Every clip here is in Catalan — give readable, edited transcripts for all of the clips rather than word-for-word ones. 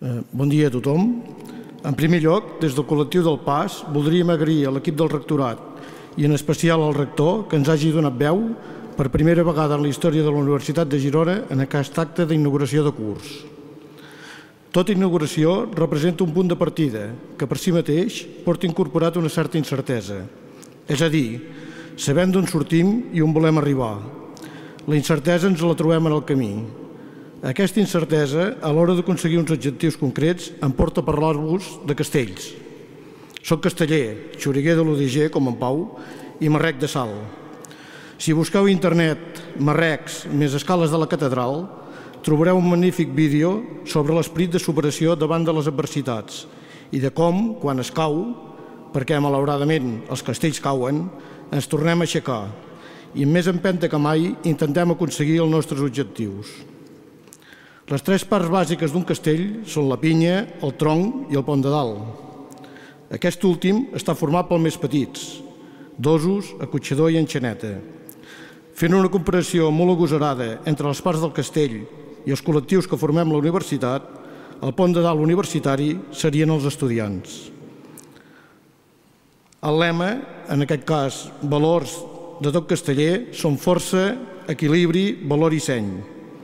Bon dia a tothom. En primer lloc, des del col·lectiu del PAS, voldríem agrair a l'equip del rectorat i en especial al rector que ens hagi donat veu per primera vegada en la història de la Universitat de Girona en aquest acte d'inauguració de curs. Tota inauguració representa un punt de partida que per si mateix porta incorporat una certa incertesa. És a dir, sabem d'on sortim i on volem arribar. La incertesa ens la trobem en el camí. Aquesta incertesa, a l'hora d'aconseguir uns objectius concrets, em porta a parlar-vos de castells. Soc casteller, xoriguer de l'UDG, com en Pau, i marrec de Salt. Si busqueu a internet marrecs més escales de la catedral, trobareu un magnífic vídeo sobre l'esperit de superació davant de les adversitats i de com, quan es cau, perquè malauradament els castells cauen, ens tornem a aixecar i amb més empenta que mai intentem aconseguir els nostres objectius. Les tres parts bàsiques d'un castell són la pinya, el tronc i el pont de dalt. Aquest últim està format pels més petits, dosos, acotxador i enxaneta. Fent una comparació molt agosarada entre les parts del castell i els col·lectius que formem la universitat, el pont de dalt universitari serien els estudiants. El lema, en aquest cas, valors de tot casteller, són força, equilibri, valor i seny.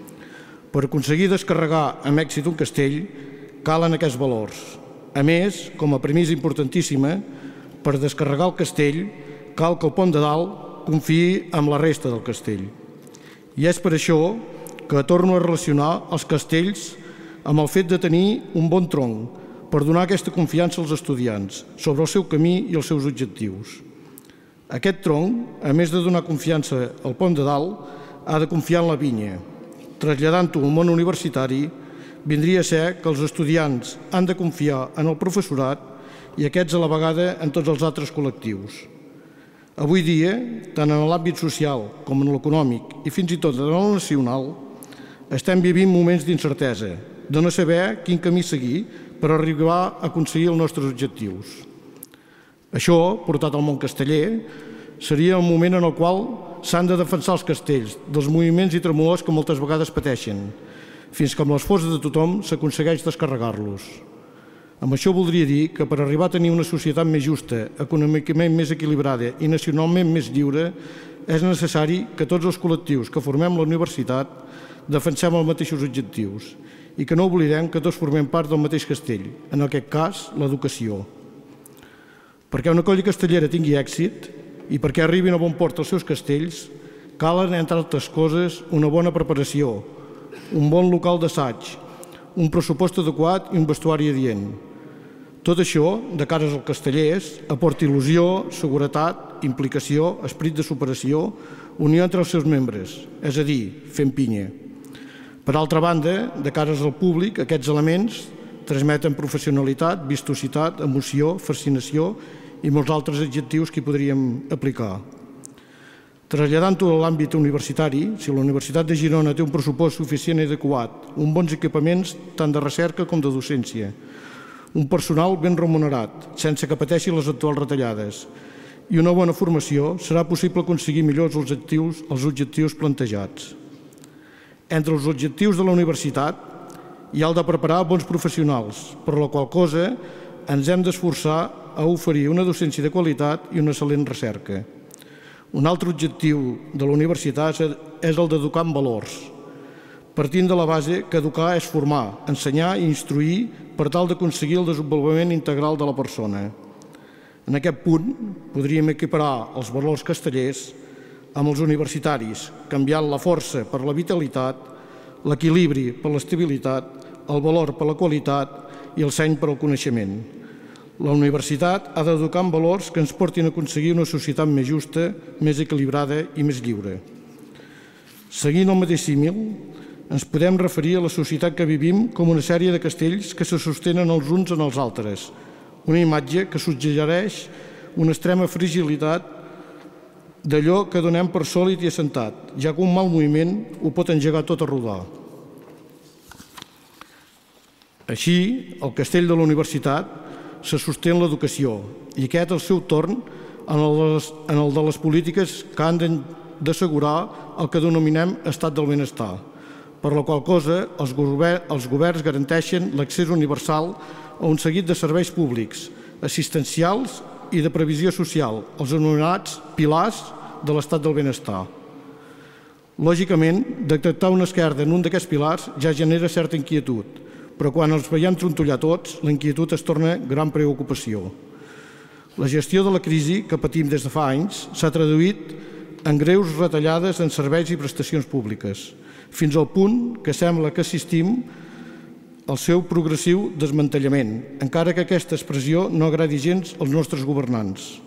Per aconseguir descarregar amb èxit un castell, calen aquests valors. A més, com a premissa importantíssima, per descarregar el castell, cal que el pont de dalt confiï amb la resta del castell. I és per això que torno a relacionar els castells amb el fet de tenir un bon tronc per donar aquesta confiança als estudiants sobre el seu camí i els seus objectius. Aquest tronc, a més de donar confiança al pont de dalt, ha de confiar en la pinya. Traslladant-ho al món universitari, vindria a ser que els estudiants han de confiar en el professorat i aquests a la vegada en tots els altres col·lectius. Avui dia, tant en l'àmbit social com en l'econòmic i fins i tot en el nacional, estem vivint moments d'incertesa, de no saber quin camí seguir per arribar a aconseguir els nostres objectius. Això, portat al món casteller, seria el moment en el qual s'han de defensar els castells dels moviments i tremolors que moltes vegades pateixen, fins que amb l'esforç de tothom s'aconsegueix descarregar-los. Amb això voldria dir que per arribar a tenir una societat més justa, econòmicament més equilibrada i nacionalment més lliure, és necessari que tots els col·lectius que formem la universitat defensem els mateixos objectius i que no oblidem que tots formem part del mateix castell, en aquest cas, l'educació. Perquè una colla castellera tingui èxit i perquè arribin a bon port els seus castells, calen, entre altres coses, una bona preparació, un bon local d'assaig, un pressupost adequat i un vestuari adient. Tot això, de cares als castellers, aporta il·lusió, seguretat, implicació, esperit de superació, unió entre els seus membres, és a dir, fent pinya. Per altra banda, de cares al públic, aquests elements transmeten professionalitat, vistositat, emoció, fascinació i molts altres adjectius que hi podríem aplicar. Traslladant-ho a l'àmbit universitari, si la Universitat de Girona té un pressupost suficient i adequat, uns bons equipaments tant de recerca com de docència, un personal ben remunerat, sense que pateixi les actuals retallades, i una bona formació, serà possible aconseguir millors els objectius plantejats. Entre els objectius de la universitat hi ha el de preparar bons professionals, per la qual cosa ens hem d'esforçar a oferir una docència de qualitat i una excel·lent recerca. Un altre objectiu de la universitat és el d'educar en valors, partint de la base que educar és formar, ensenyar i instruir per tal d'aconseguir el desenvolupament integral de la persona. En aquest punt podríem equiparar els valors castellers amb els universitaris, canviant la força per la vitalitat, l'equilibri per l'estabilitat, el valor per la qualitat i el seny per al coneixement. La universitat ha d'educar en valors que ens portin a aconseguir una societat més justa, més equilibrada i més lliure. Seguint el mateix símil, ens podem referir a la societat que vivim com una sèrie de castells que se sostenen els uns en els altres, una imatge que suggereix una extrema fragilitat d'allò que donem per sòlid i assentat, ja que un mal moviment ho pot engegar tot a rodar. Així, el castell de la universitat se sosté en l'educació i aquest, al seu torn, en el de les polítiques que han d'assegurar el que denominem estat del benestar, per la qual cosa els governs garanteixen l'accés universal a un seguit de serveis públics, assistencials i de previsió social, els anomenats pilars de l'estat del benestar. Lògicament, detectar una esquerda en un d'aquests pilars ja genera certa inquietud, però quan els veiem trontollar tots, la inquietud es torna gran preocupació. La gestió de la crisi que patim des de fa anys s'ha traduït en greus retallades en serveis i prestacions públiques, fins al punt que sembla que assistim al seu progressiu desmantellament, encara que aquesta expressió no agradi gens als nostres governants.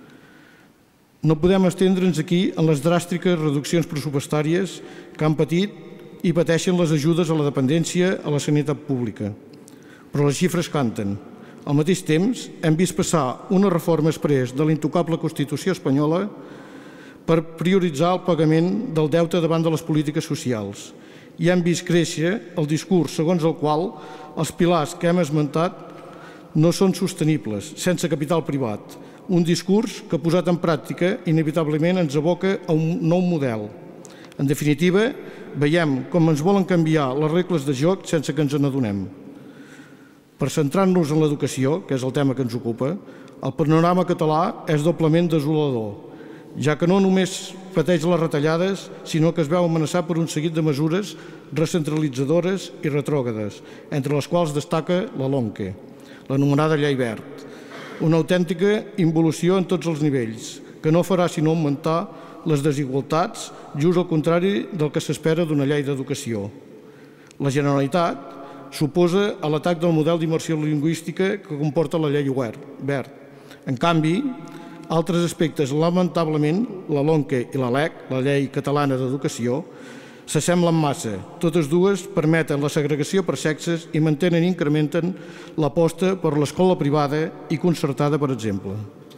No podem estendre'ns aquí en les dràstiques reduccions pressupostàries que han patit i pateixen les ajudes a la dependència a la sanitat pública. Però les xifres canten. Al mateix temps, hem vist passar una reforma exprés de l'intocable Constitució espanyola per prioritzar el pagament del deute davant de les polítiques socials. I hem vist créixer el discurs segons el qual els pilars que hem esmentat no són sostenibles, sense capital privat. Un discurs que, posat en pràctica, inevitablement ens aboca a un nou model. En definitiva, veiem com ens volen canviar les regles de joc sense que ens n'adonem. Per centrar-nos en l'educació, que és el tema que ens ocupa, el panorama català és doblement desolador, ja que no només pateix les retallades, sinó que es veu amenaçat per un seguit de mesures recentralitzadores i retrògrades, entre les quals destaca la LOMQE, l'anomenada Llei Wert, una autèntica involució en tots els nivells, que no farà sinó augmentar les desigualtats, just al contrari del que s'espera d'una llei d'educació. La Generalitat s'oposa a l'atac del model d'immersió lingüística que comporta la Llei Wert. En canvi, altres aspectes, lamentablement, la LOMQE i la LEC, la Llei Catalana d'Educació, s'assemblen massa. Totes dues permeten la segregació per sexes i mantenen i incrementen l'aposta per l'escola privada i concertada, per exemple.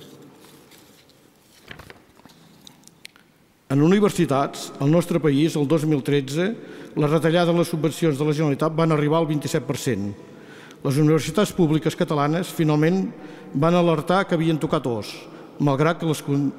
En universitats, al nostre país, el 2013, la retallada de les subvencions de la Generalitat van arribar al 27%. Les universitats públiques catalanes finalment van alertar que havien tocat os, malgrat que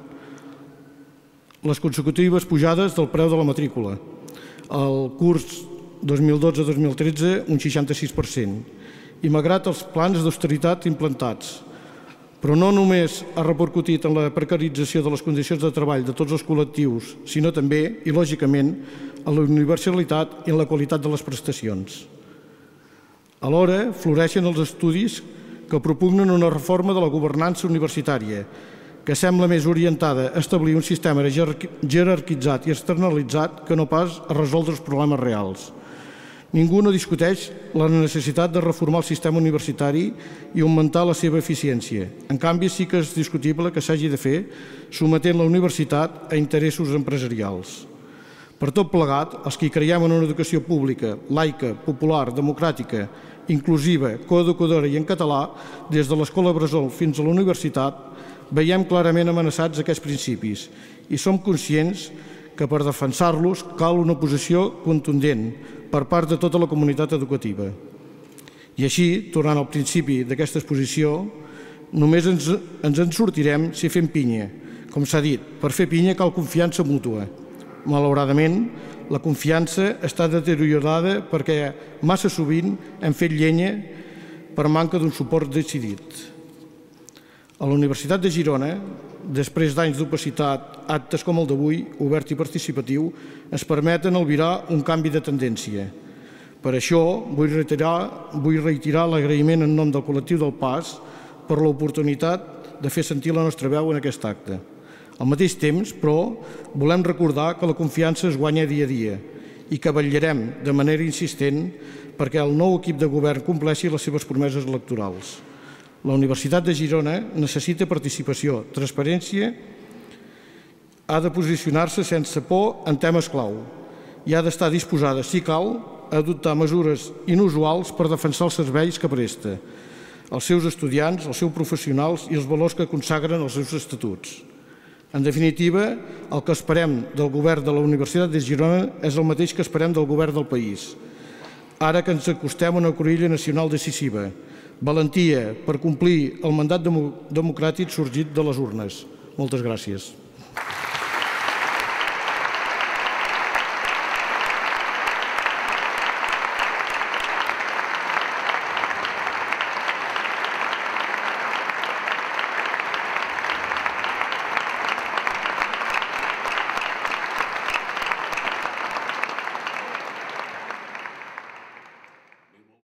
les consecutives pujades del preu de la matrícula. El curs 2012-2013, un 66%, i malgrat els plans d'austeritat implantats. Però no només ha repercutit en la precarització de les condicions de treball de tots els col·lectius, sinó també, i lògicament, en la universalitat i en la qualitat de les prestacions. Alhora, floreixen els estudis que propugnen una reforma de la governança universitària, que sembla més orientada a establir un sistema jerarquitzat i externalitzat que no pas a resoldre els problemes reals. Ningú no discuteix la necessitat de reformar el sistema universitari i augmentar la seva eficiència. En canvi, sí que és discutible que s'hagi de fer sometent la universitat a interessos empresarials. Per tot plegat, els que creiem en una educació pública, laica, popular, democràtica, inclusiva, coeducadora i en català, des de l'escola bressol fins a la universitat, veiem clarament amenaçats aquests principis i som conscients que per defensar-los cal una posició contundent per part de tota la comunitat educativa. I així, tornant al principi d'aquesta exposició, només ens en sortirem si fem pinya. Com s'ha dit, per fer pinya cal confiança mútua. Malauradament, la confiança està deteriorada perquè massa sovint hem fet llenya per manca d'un suport decidit. A la Universitat de Girona, després d'anys d'opacitat, actes com el d'avui, obert i participatiu, ens permeten albirar un canvi de tendència. Per això vull reiterar l'agraïment en nom del col·lectiu del PAS per l'oportunitat de fer sentir la nostra veu en aquest acte. Al mateix temps, però, volem recordar que la confiança es guanya dia a dia i que vetllarem de manera insistent perquè el nou equip de govern compleixi les seves promeses electorals. La Universitat de Girona necessita participació, transparència, ha de posicionar-se sense por en temes clau i ha d'estar disposada, si cal, a adoptar mesures inusuals per defensar els serveis que presta, els seus estudiants, els seus professionals i els valors que consagren els seus estatuts. En definitiva, el que esperem del govern de la Universitat de Girona és el mateix que esperem del govern del país. Ara que ens acostem a una cruïlla nacional decisiva, valentia per complir el mandat democràtic sorgit de les urnes. Moltes gràcies.